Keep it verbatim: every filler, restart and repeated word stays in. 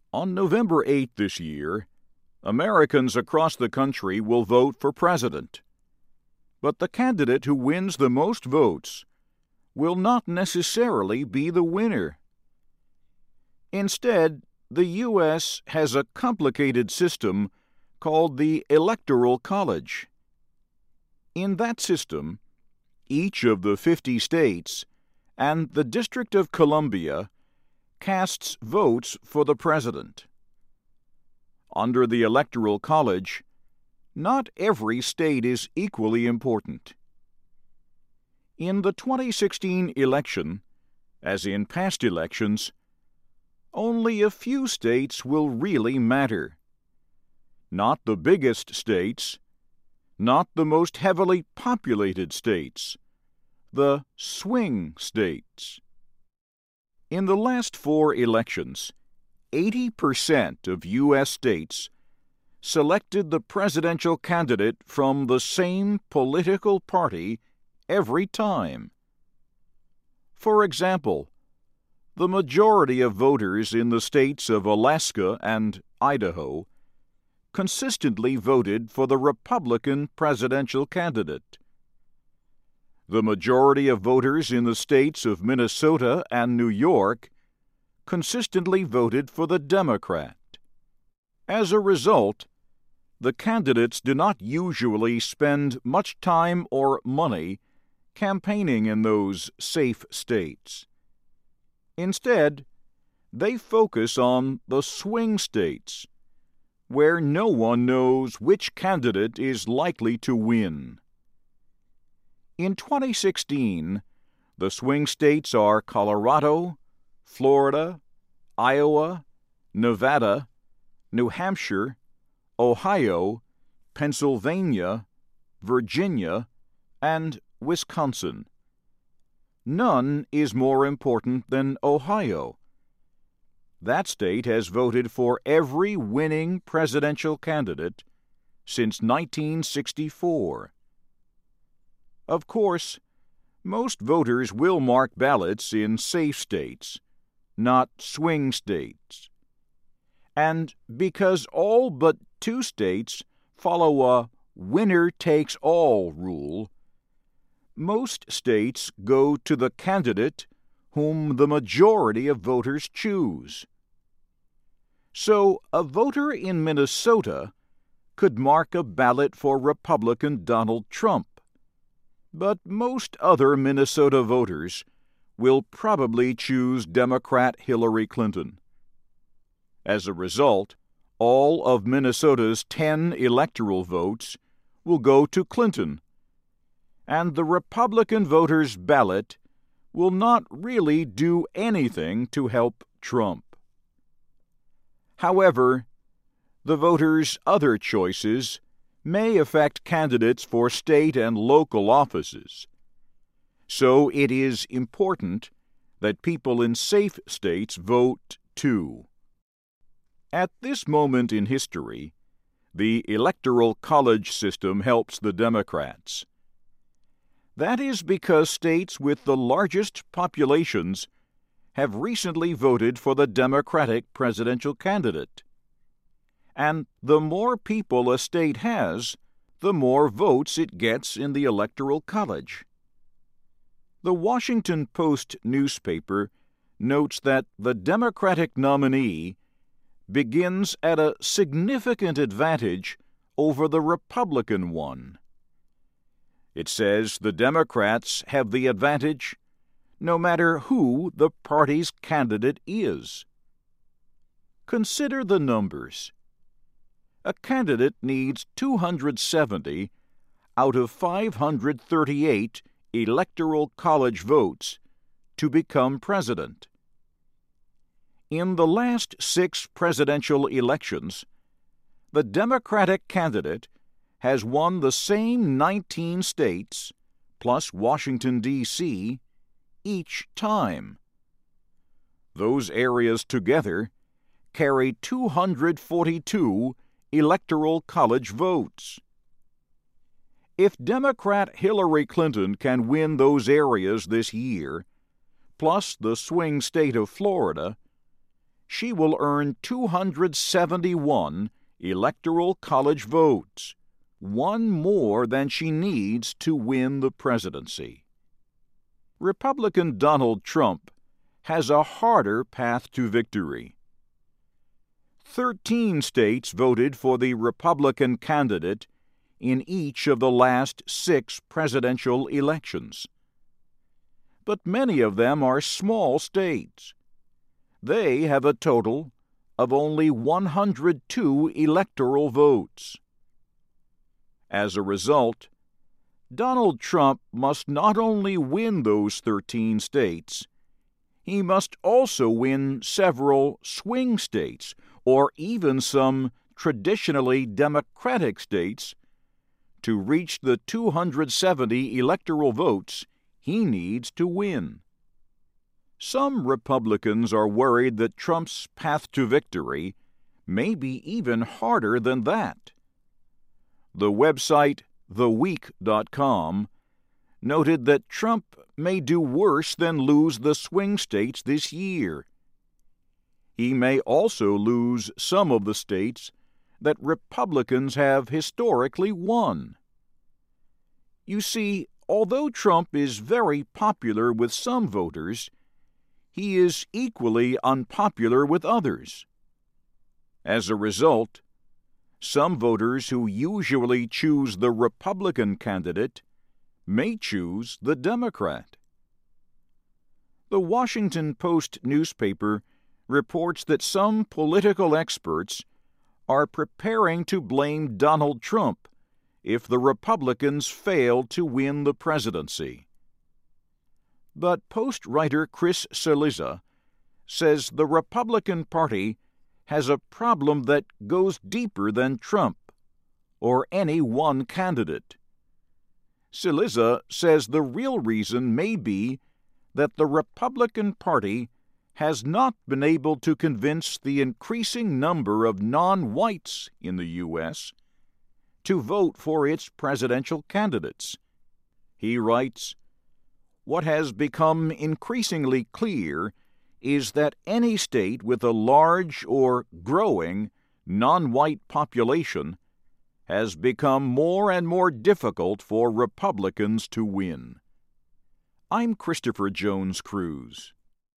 On November eighth this year, Americans across the country will vote for president. But the candidate who wins the most votes will not necessarily be the winner. Instead, the U S has a complicated system called the Electoral College. In that system, each of the fifty states and the District of Columbia casts votes for the president. Under the Electoral College, not every state is equally important. In the twenty sixteen election, as in past elections, only a few states will really matter. Not the biggest states, not the most heavily populated states, the swing states. In the last four elections, eighty percent of U S states selected the presidential candidate from the same political party every time. For example, the majority of voters in the states of Alaska and Idaho consistently voted for the Republican presidential candidate. The majority of voters in the states of Minnesota and New York consistently voted for the Democrat. As a result, the candidates do not usually spend much time or money campaigning in those safe states. Instead, they focus on the swing states, where no one knows which candidate is likely to win. In twenty sixteen, the swing states are Colorado, Florida, Iowa, Nevada, New Hampshire, Ohio, Pennsylvania, Virginia, and Wisconsin. None is more important than Ohio. That state has voted for every winning presidential candidate since nineteen sixty-four. Of course, most voters will mark ballots in safe states, not swing states. And because all but two states follow a winner-takes-all rule, most states go to the candidate whom the majority of voters choose. So, a voter in Minnesota could mark a ballot for Republican Donald Trump, but most other Minnesota voters will probably choose Democrat Hillary Clinton. As a result, all of Minnesota's ten electoral votes will go to Clinton, and the Republican voter's ballot will not really do anything to help Trump. However, the voter's other choices may affect candidates for state and local offices. So it is important that people in safe states vote too. At this moment in history, the Electoral College system helps the Democrats. That is because states with the largest populations have recently voted for the Democratic presidential candidate. And the more people a state has, the more votes it gets in the Electoral College. The Washington Post newspaper notes that the Democratic nominee begins at a significant advantage over the Republican one. It says the Democrats have the advantage no matter who the party's candidate is. Consider the numbers. A candidate needs two hundred seventy out of five hundred thirty-eight Electoral College votes to become president. In the last six presidential elections, the Democratic candidate has won the same nineteen states, plus Washington, D C, each time. Those areas together carry two hundred forty-two Electoral College votes. If Democrat Hillary Clinton can win those areas this year, plus the swing state of Florida, she will earn two hundred seventy-one Electoral College votes, one more than she needs to win the presidency. Republican Donald Trump has a harder path to victory. Thirteen states voted for the Republican candidate in each of the last six presidential elections. But many of them are small states. They have a total of only one hundred two electoral votes. As a result, Donald Trump must not only win those thirteen states, he must also win several swing states, or even some traditionally Democratic states, to reach the two hundred seventy electoral votes he needs to win. Some Republicans are worried that Trump's path to victory may be even harder than that. The website the week dot com noted that Trump may do worse than lose the swing states this year. He may also lose some of the states that Republicans have historically won. You see, although Trump is very popular with some voters, he is equally unpopular with others. As a result, some voters who usually choose the Republican candidate may choose the Democrat. The Washington Post newspaper reports that some political experts are preparing to blame Donald Trump if the Republicans fail to win the presidency. But Post writer Chris Cillizza says the Republican Party has a problem that goes deeper than Trump or any one candidate. Cillizza says the real reason may be that the Republican Party has not been able to convince the increasing number of non-whites in the U S to vote for its presidential candidates. He writes, "What has become increasingly clear is that any state with a large or growing non-white population has become more and more difficult for Republicans to win." I'm Christopher Jones Cruz.